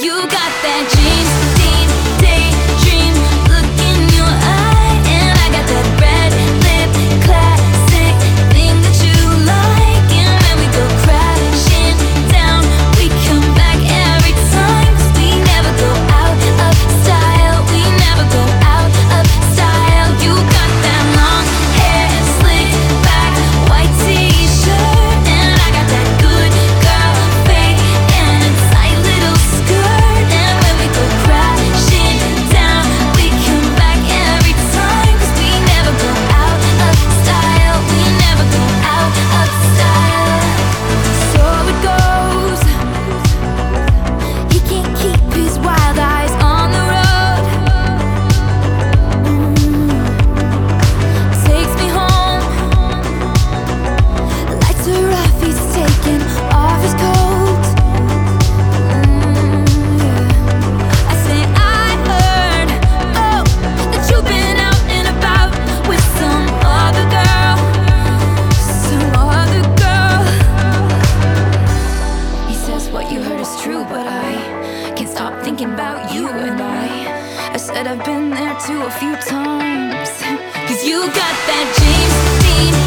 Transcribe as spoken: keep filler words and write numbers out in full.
You got that James Dean daydream look in your eye, and I got that red lip classic thing that you like. And when we go crashing down, we come back every time, 'cause we never go out of style. We never go out of style. You got that long hair, slick back, white t-shirt, and I got that good girl fake and a tight little skirt. And when we go crashing down, we come back every time, 'cause we never go out of style. We never go out of style. So it goes. He can't keep his wild eyes on the road. Mm. Takes me home. The lights are off, he's taking off his coat. Mm, yeah. I say I heard, oh, that you've been out and about with some other girl, some other girl. He says what you heard is true, but I can't stop thinking about you. And I, I said I've been there too a few times, 'cause you got that James Dean